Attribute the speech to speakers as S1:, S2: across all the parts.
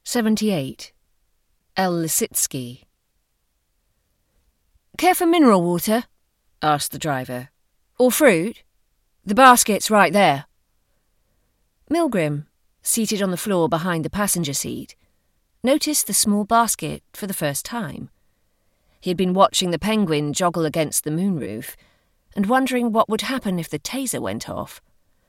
S1: 78. El Lisitsky. "Care for mineral water?" asked the driver. "Or fruit? The basket's right there." Milgrim, seated on the floor behind the passenger seat, noticed the small basket for the first time. He had been watching the penguin joggle against the moonroof and wondering what would happen if the taser went off.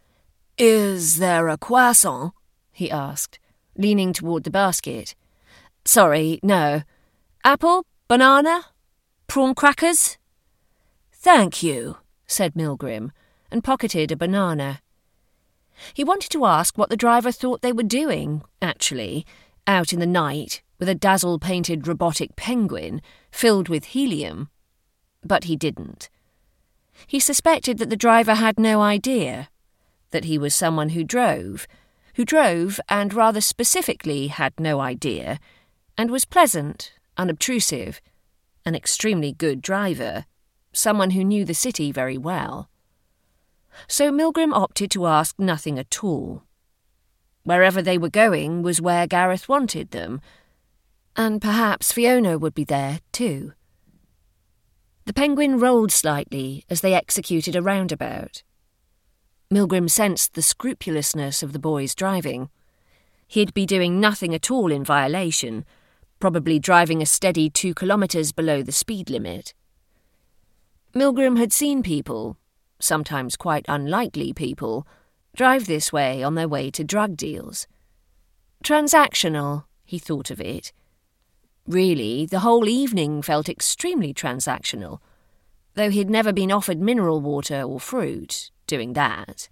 S1: "Is there a croissant?" he asked, leaning toward the basket. "Sorry, no. Apple? Banana? Prawn crackers?" "Thank you," said Milgrim, and pocketed a banana. He wanted to ask what the driver thought they were doing, actually, out in the night with a dazzle-painted robotic penguin filled with helium. But he didn't. He suspected that the driver had no idea, that he was someone who drove and rather specifically had no idea, and was pleasant, unobtrusive, an extremely good driver, someone who knew the city very well. So Milgrim opted to ask nothing at all. Wherever they were going was where Gareth wanted them, and perhaps Fiona would be there too. The penguin rolled slightly as they executed a roundabout. Milgrim sensed the scrupulousness of the boy's driving. He'd be doing nothing at all in violation, probably driving a steady 2 kilometres below the speed limit. Milgrim had seen people, sometimes quite unlikely people, drive this way on their way to drug deals. Transactional, he thought of it. Really, the whole evening felt extremely transactional, though he'd never been offered mineral water or fruit doing that.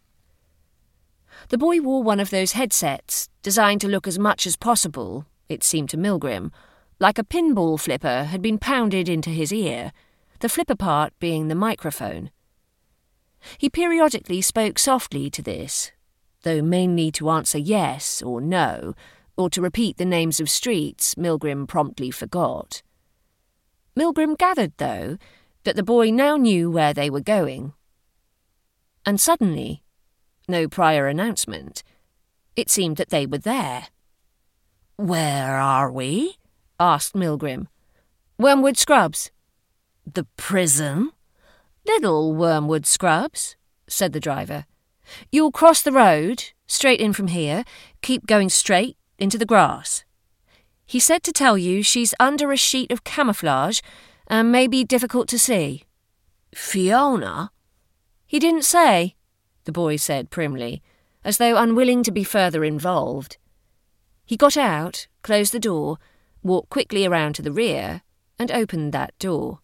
S1: The boy wore one of those headsets designed to look as much as possible, it seemed to Milgrim, like a pinball flipper had been pounded into his ear, the flipper part being the microphone. He periodically spoke softly to this, though mainly to answer yes or no, or to repeat the names of streets Milgrim promptly forgot. Milgrim gathered, though, that the boy now knew where they were going. And suddenly, no prior announcement, it seemed that they were there. "Where are we?" asked Milgrim. "Wormwood Scrubs." "The prison?" "Little Wormwood Scrubs," said the driver. "You'll cross the road, straight in from here, keep going straight into the grass. He said to tell you she's under a sheet of camouflage and may be difficult to see." "Fiona?" "He didn't say," the boy said primly, as though unwilling to be further involved. He got out, closed the door, walked quickly around to the rear, and opened that door.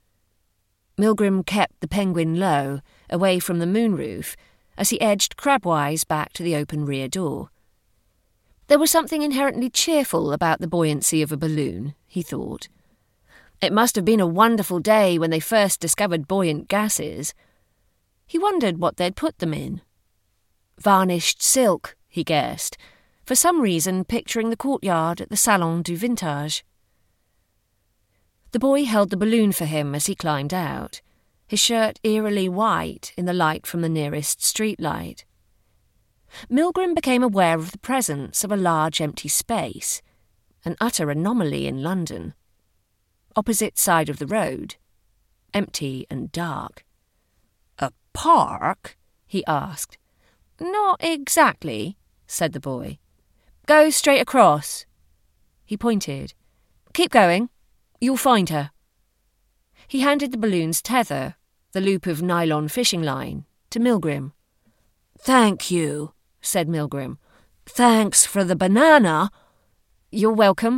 S1: Milgrim kept the penguin low, away from the moonroof, as he edged crabwise back to the open rear door. There was something inherently cheerful about the buoyancy of a balloon, he thought. It must have been a wonderful day when they first discovered buoyant gases. He wondered what they'd put them in. Varnished silk, he guessed, for some reason picturing the courtyard at the Salon du Vintage. The boy held the balloon for him as he climbed out, his shirt eerily white in the light from the nearest streetlight. Milgrim became aware of the presence of a large empty space, an utter anomaly in London. Opposite side of the road, empty and dark. "A park?" he asked. "Not exactly," said the boy. "Go straight across." He pointed. "Keep going. You'll find her." He handed the balloon's tether, the loop of nylon fishing line, to Milgrim. "Thank you," said Milgrim. "Thanks for the banana." "You're welcome."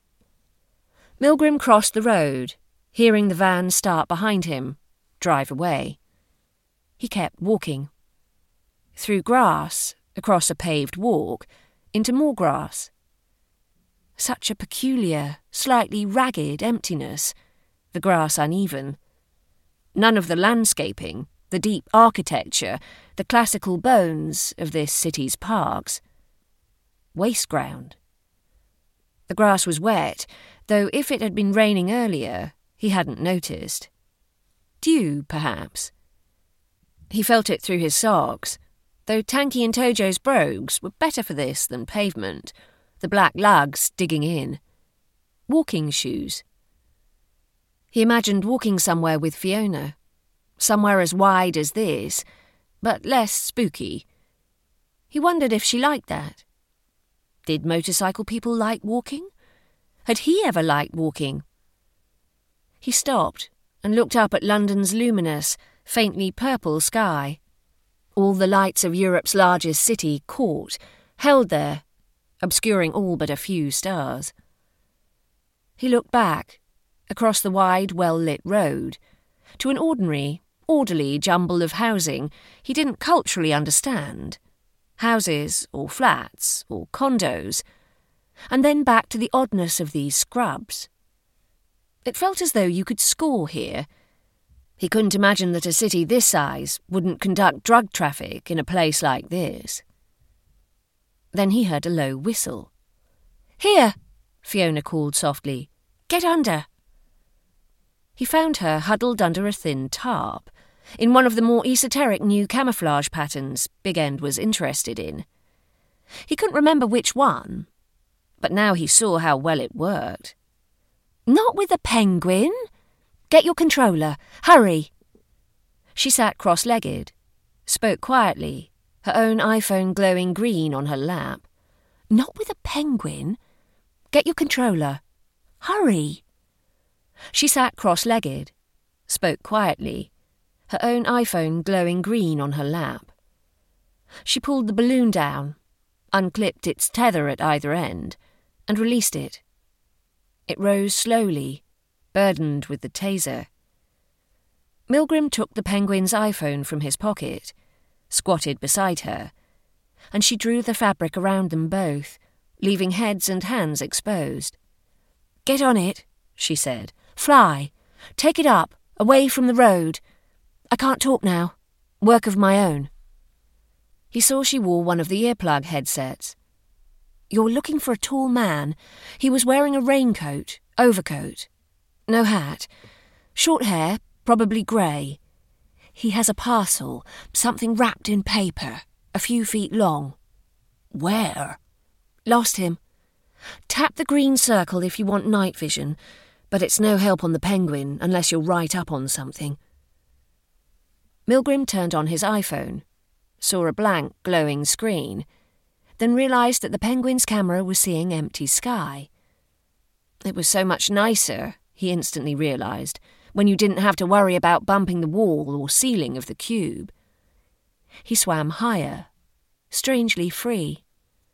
S1: Milgrim crossed the road, hearing the van start behind him, drive away. He kept walking. Through grass, across a paved walk, into more grass. Such a peculiar, slightly ragged emptiness, the grass uneven. None of the landscaping, the deep architecture, the classical bones of this city's parks. Waste ground. The grass was wet, though if it had been raining earlier, he hadn't noticed. Dew, perhaps. He felt it through his socks, though Tanky and Tojo's brogues were better for this than pavement, the black lugs digging in. Walking shoes. He imagined walking somewhere with Fiona, somewhere as wide as this, but less spooky. He wondered if she liked that. Did motorcycle people like walking? Had he ever liked walking? He stopped and looked up at London's luminous, faintly purple sky. All the lights of Europe's largest city caught, held there, obscuring all but a few stars. He looked back, across the wide, well-lit road, to an ordinary, orderly jumble of housing he didn't culturally understand. Houses, or flats, or condos, and then back to the oddness of these scrubs. It felt as though you could score here. He couldn't imagine that a city this size wouldn't conduct drug traffic in a place like this. Then he heard a low whistle. "Here!" Fiona called softly. "Get under!" He found her huddled under a thin tarp, in one of the more esoteric new camouflage patterns Big End was interested in. He couldn't remember which one, but now he saw how well it worked. "Not with a penguin! Get your controller. Hurry!" She sat cross-legged, spoke quietly, her own iPhone glowing green on her lap. "Not with a penguin. Get your controller. Hurry!" She sat cross-legged, spoke quietly, her own iPhone glowing green on her lap. She pulled the balloon down, unclipped its tether at either end, and released it. It rose slowly, burdened with the taser. Milgrim took the penguin's iPhone from his pocket, squatted beside her, and she drew the fabric around them both, leaving heads and hands exposed. "Get on it," she said. "Fly. Take it up, away from the road. I can't talk now. Work of my own." He saw she wore one of the earplug headsets. "You're looking for a tall man. He was wearing a raincoat, overcoat. No hat. Short hair, probably grey. He has a parcel, something wrapped in paper, a few feet long." "Where?" "Lost him. Tap the green circle if you want night vision, but it's no help on the penguin unless you're right up on something." Milgrim turned on his iPhone, saw a blank, glowing screen, then realised that the penguin's camera was seeing empty sky. It was so much nicer, he instantly realised, when you didn't have to worry about bumping the wall or ceiling of the cube. He swam higher, strangely free.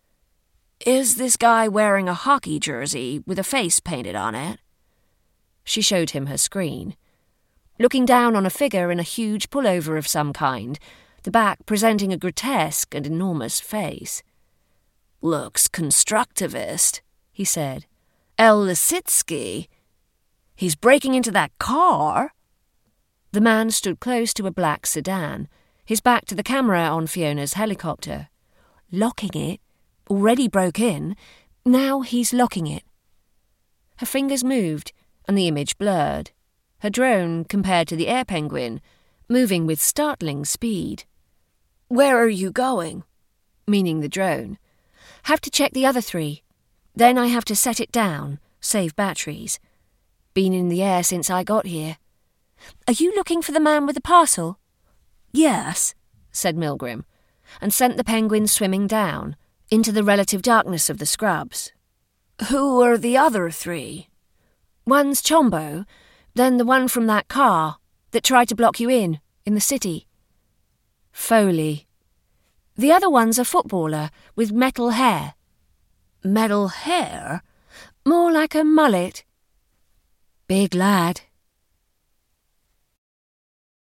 S1: "Is this guy wearing a hockey jersey with a face painted on it?" She showed him her screen, looking down on a figure in a huge pullover of some kind, the back presenting a grotesque and enormous face. "Looks constructivist," he said. "El Lisitsky. He's breaking into that car?" The man stood close to a black sedan, his back to the camera on Fiona's helicopter. "Locking it. Already broke in. Now he's locking it." Her fingers moved, and the image blurred. Her drone, compared to the air penguin, moving with startling speed. "Where are you going?" Meaning the drone. "Have to check the other 3. Then I have to set it down, save batteries. Been in the air since I got here. Are you looking for the man with the parcel?" "Yes," said Milgrim, and sent the penguin swimming down, into the relative darkness of the scrubs. "Who are the other 3? "One's Chombo, then the one from that car that tried to block you in the city." "Foley. The other one's a footballer with metal hair." "Metal hair?" "More like a mullet." "Big lad,"